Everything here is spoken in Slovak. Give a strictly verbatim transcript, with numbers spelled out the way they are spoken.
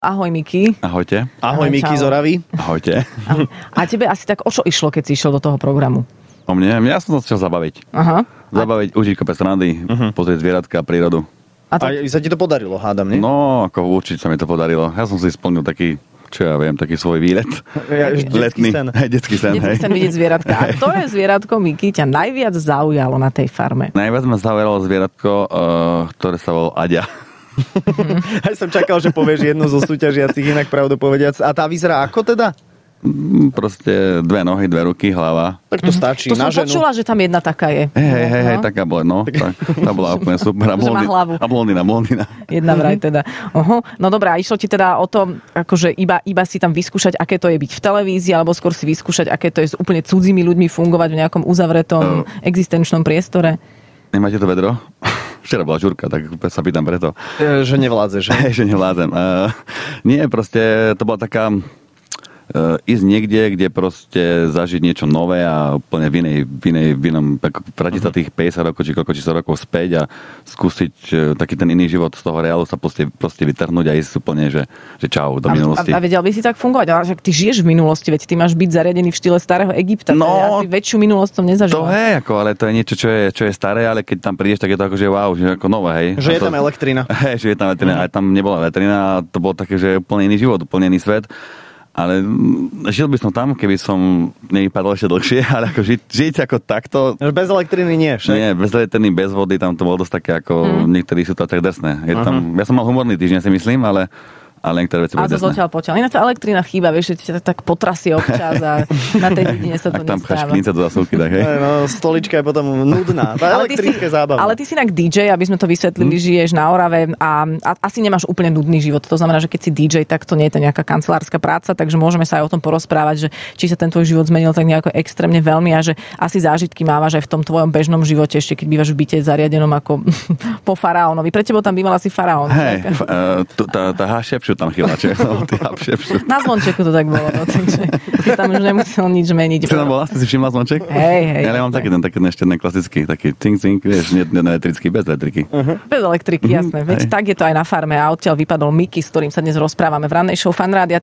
Ahoj, Miki. Ahojte. Ahoj, Ahoj Miki z Oravy. Ahojte. Ahoj. A tebe asi tak o čo išlo, keď si išiel do toho programu? O mne? Ja som sa chcel zabaviť. Aha. Zabaviť, užiť kopec srandy, uh-huh. pozrieť zvieratka a prírodu. A, to... a sa ti to podarilo, hádam, nie? No, ako určite sa mi to podarilo. Ja som si splnil taký, čo ja viem, taký svoj výlet. Ja, detský sen. Hej, detský sen, detský hej. sen vidieť zvieratka. A ktoré zvieratko, Miki, ťa najviac zaujalo na tej farme? Najviac ma zaujalo zvieratko, uh, ktoré sa volalo Aďa. Aj som čakal, že povieš jednu zo súťažiacich, inak pravdu povediac. A tá vyzerá ako teda? Proste dve nohy, dve ruky, hlava. Tak to stačí to na som ženu. počula, že tam jedna taká je. Hej, hej, hej, hej, taká bola, no. Tak, tá bola úplne super. A blondina, a blondina, blondina. Jedna vraj teda. Oho. No dobré, a išlo ti teda o to, akože iba, iba si tam vyskúšať, aké to je byť v televízii, alebo skôr si vyskúšať, aké to je s úplne cudzími ľuďmi fungovať v nejakom uzavretom uh, existenčnom priestore? Nemáte to vedro? Včera bola žurka, tak sa pýtam preto. E, že nevládzeš. Že, že nevládzem. Uh, nie, proste to bola taká uh, ísť niekde, kde proste zažiť niečo nové a úplne v inej, v inej, v inom, vrátiť sa tých päťdesiat rokov, či koľko, či sto rokov späť a skúsiť uh, taký ten iný život z toho reálu sa proste, proste vytrhnúť a ísť úplne, že, že čau, do a, minulosti. A, a vedel by si tak fungovať? Ale však ty žiješ v minulosti, veď ty máš byť zariadený v štýle starého Egypta. No, ja si väčšiu minulosť som nezažila. To je ako, ale to je niečo, čo je, čo je staré, ale keď tam prídeš, tak je to ako, že wow, že ako nové, hej. Že je to, tam elektrina. Hej, že je tam elektrina, mm. ale tam nebola elektrina a to bolo také, že úplne iný život, úplne iný svet. Ale žil by som tam, keby som nevypadol ešte dlhšie, ale ako žiť, žiť ako takto... Bez elektriny nie, však? Nie, bez elektriny, bez vody, tam to bolo dosť také ako, mm. niektorí sú to tak drsné. Je uh-huh. tam, ja som mal humorný týždeň, si myslím, ale... Ale niektoré veci boli drsné. A to zatiaľ potiaľ. Iná tá elektrina chýba, vieš, že ťa tak potrasie občas a na tej vidine sa to nestáva. Ak tam pcháš klince do zasúky, tak hej. No, stolička je potom nudná. Tá elektrická je zábava. Ale ty si inak dý džej, aby sme to vysvetlili, hmm. žiješ na Orave a, a asi nemáš úplne nudný život. To znamená, že keď si dý džej, tak to nie je to nejaká kancelárska práca, takže môžeme sa aj o tom porozprávať, že či sa ten tvoj život zmenil tak nejako extrémne veľmi a že asi zážitky mávaš aj v tom tvojom bežnom živote, ešte keď bývaš v byte zariadenom ako po faraónovi. Pre teba tam býval asi faraón. Hej, f- uh, tá, tá hášepšu tam chylače. Na zvončeku to tak bolo, no, takže si tam už nemusel nič meniť. Si tam bola? Si si všimla zvonček? Hej, hej. Ja mám taký ten, taký ten ešte ten klasický, taký ting, ting, vieš, nie, nie elektrický, bez elektriky. Uh-huh. Bez elektriky, jasné. Veď tak je to aj na farme a odtiaľ vypadol Miki, s ktorým sa dnes rozprávame v rannej show Fan Rádia.